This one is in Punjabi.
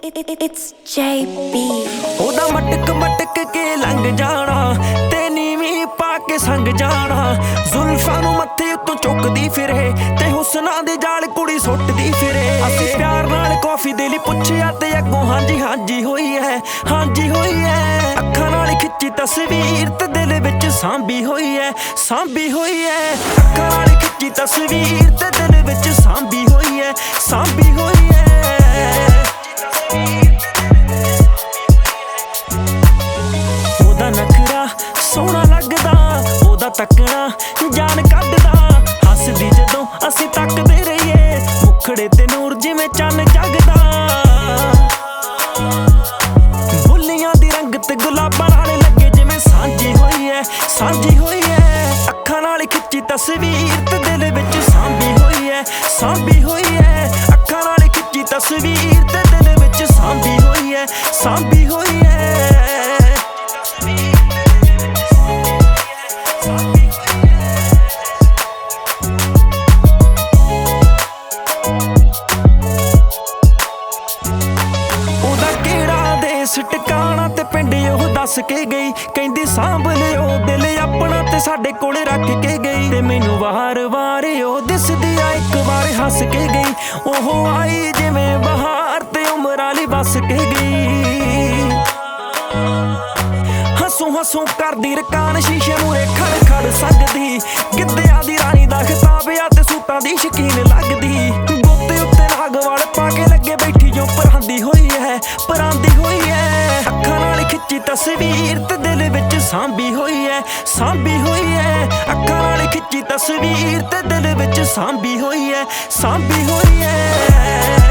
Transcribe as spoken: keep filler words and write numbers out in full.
It's J B ਉਹਦਾ ਮਟਕ ਮਟਕ ਕੇ ਲੰਘ ਜਾਣਾ ਤੇ ਨੀਵੀਂ ਪਾ ਕੇ ਸੰਗ ਜਾਣਾ ਜ਼ੁਲਫਾਂ ਨੂੰ ਮੱਥੇ ਉੱਤੋਂ ਚੁੱਕਦੀ ਫਿਰੇ ਤੇ ਹੁਸਨਾਂ ਦੇ ਜਾਲ ਕੁੜੀ ਸੁੱਟਦੀ ਫਿਰੇ ਅਸੀਂ ਪਿਆਰ ਨਾਲ ਕਾਫੀ ਦੇ ਲਈ ਪੁੱਛਿਆ ਤੇ ਅੱਗੋਂ ਹਾਂਜੀ ਹਾਂਜੀ ਹੋਈ ਹੈ ਹਾਂਜੀ ਹੋਈ ਹੈ ਅੱਖਾਂ ਨਾਲ ਖਿੱਚੀ ਤਸਵੀਰ ਤੇ ਦਿਲ ਵਿੱਚ ਸਾਂਭੀ ਹੋਈ ਹੈ ਸਾਂਭੀ ਹੋਈ ਹੈ ਅੱਖਾਂ ਨਾਲ ਖਿੱਚੀ ਤਸਵੀਰ ਤੇ ਦਿਲ ਵਿੱਚ ਸਾਂਭੀ ਹੋਈ ਹੈ ਸਾਂਭੀ ਹੋਈ ਹੈ ਉਹਦਾ ਨਖਰਾ ਸੋਹਣਾ ਲੱਗਦਾ ਉਹਦਾ ਤੱਕਣਾ ਜਾਨ ਕੱਢਦਾ ਹੱਸਦੀ ਜਦੋਂ ਅਸੀਂ ਤੱਕਦੇ ਰਹੀਏ ਮੁਖੜੇ ਤੇ ਨੂਰ ਜਿਵੇਂ ਚੰਨ ਜਗਦਾ ਬੁੱਲੀਆਂ ਦੀ ਰੰਗਤ ਗੁਲਾਬਾਂ ਨਾਲ ਲੱਗੇ ਜਿਵੇਂ ਸਾਂਝੀ ਹੋਈ ਹੈ ਸਾਂਝੀ ਹੋਈ ਹੈ ਅੱਖਾਂ ਨਾਲ ਖਿੱਚੀ ਤਸਵੀਰ ਤੇ ਦਿਲ ਵਿੱਚ ਸਾਂਭੀ ਹੋਈ ਹੈ ਸਾਂਭੀ ਹੋਈ ਹੈ ਅੱਖਾਂ ਨਾਲ ਖਿੱਚੀ ਤਸਵੀਰ ਤੇ ਦਿਲ ਵਿੱਚ ਸਾਂਭੀ ਹੋਈ ਹੈ ਸਾਂਭੀ ਹੋਈ ਹੈ ਟਿਕਾਣਾ ਤੇ ਪਿੰਡ ਉਹ ਦੱਸ ਕੇ ਗਈ ਕਹਿੰਦੀ ਸਾਂਭ ਲਿਓ ਦਿਲ ਆਪਣਾ ਤੇ ਸਾਡੇ ਕੋਲੇ ਰੱਖ ਕੇ ਗਈ ਤੇ ਮੈਨੂੰ ਵਾਰ-ਵਾਰ ਉਹ ਦਿਸਦੀ ਆ ਇੱਕ ਵਾਰ ਹੱਸ ਕੇ ਗਈ ਉਹ ਆਈ ਜਿਵੇਂ ਬਹਾਰ ਤੇ ਉਮਰਾਂ ਲਈ ਵਸ ਕੇ ਗਈ ਹੱਸੂ ਹੱਸੂ ਕਰਦੀ ਰਕਾਨ ਸ਼ੀਸ਼ੇ ਮੂਰੇ ਖੜ ਖੜ ਸਕਦੀ ਗਿੱਧਿਆਂ ਦੀ ਰਾਣੀ ਦਾ ਖਿਤਾਬ ਆ ਤੇ ਸੂਟਾਂ ਦੀ ਸ਼ਕੀਨ ਲੱਗਦੀ ਗੋਤੇ ਉੱਤੇ ਨਾਗ ਵਾਲ ਪਾ ਕੇ ਲੱਗੇ ਬੈਠੀ ਜੋ ਪਰਾਂਦੀ ਹੋਈ ਹੈ ਪਰਾਂਦੀ ਹੋਈ ਹੈ ਅੱਖਾਂ ਨਾਲ ਖਿੱਚੀ ਤਸਵੀਰ ਤੇ ਦਿਲ ਵਿੱਚ ਸਾਂਭੀ ਹੋਈ ਹੈ ਸਾਂਭੀ ਹੋਈ ਹੈ ਅੱਖਾਂ ਨਾਲ ਖਿੱਚੀ ਤਸਵੀਰ ਤੇ ਦਿਲ ਵਿੱਚ ਸਾਂਭੀ ਹੋਈ ਹੈ ਸਾਂਭੀ ਹੋਈ ਹੈ